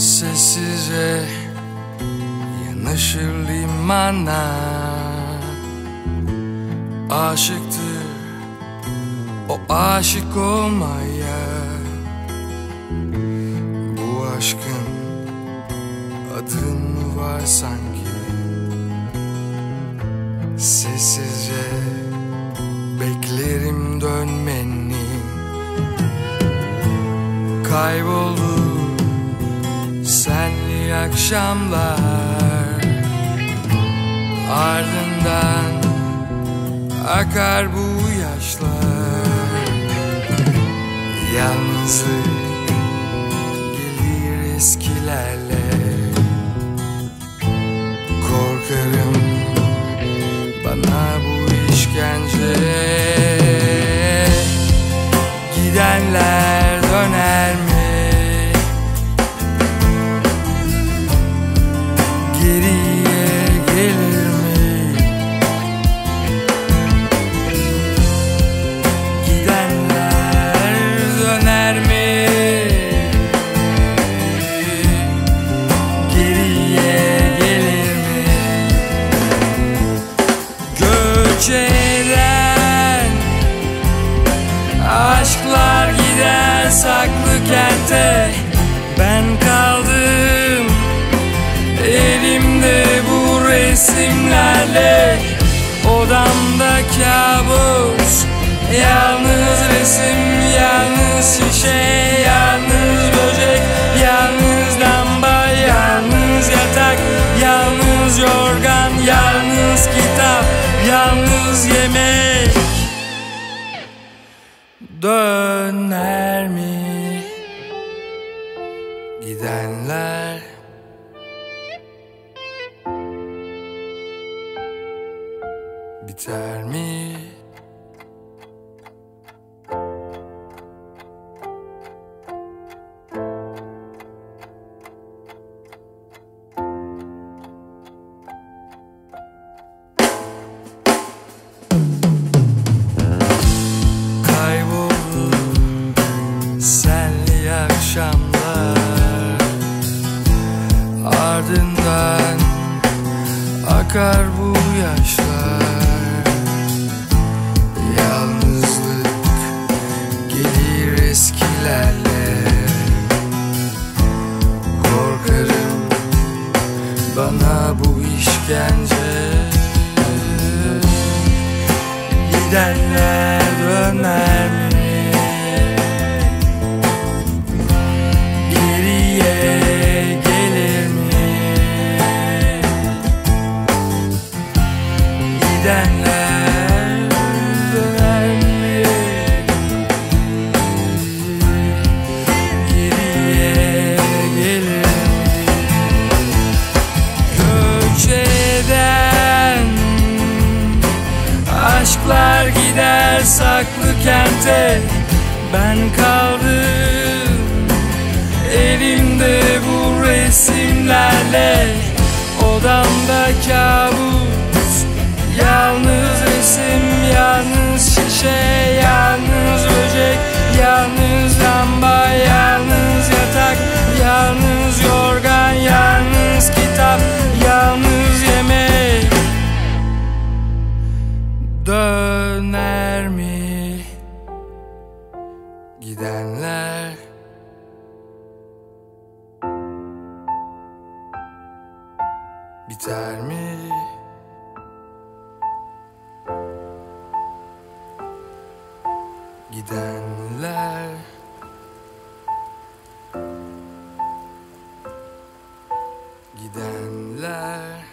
Sessizce yanaşır limana. Aşıktır o aşık olmaya. Bu aşkın adı mı var sanki? Sessizce beklerim dönmeni. Kayboldu senli akşamlar, ardından akar bu yaşlar. Yalnızlık gelir eskilerle. Korkarım bana bu işkence. Gidenler döner mi? Geriye gelir mi? Gidenler döner mi? Geriye gelir mi? Göç eden aşklar gider saklı kente. Ben kaldım elimde bu resimlerle. Odamda kabus, yalnız resim, yalnız şişe, yalnız böcek, yalnız lamba, yalnız yatak, yalnız yorgan, yalnız kitap, yalnız yemek. Döner mi gidenler? Biter mi? Kayboldu senli akşamlar, ardından akar bu yaşlar. Yalnızlık gelir eskilerle. Korkarım bana bu işkence. Gidenler döner mi? Geriye gelir mi? Gidenler döner mi? Geriye gelir mi? Göç eden aşklar gider saklı kente. Ben kaldım elimde bu resimlerle. Odamda kabus, yalnız resim, yalnız şişe, yalnız böcek, yalnız lamba, yalnız yatak, yalnız yorgan, yalnız kitap, yalnız yemek. Döner mi gidenler? Biter mi? Gidenler gidenler.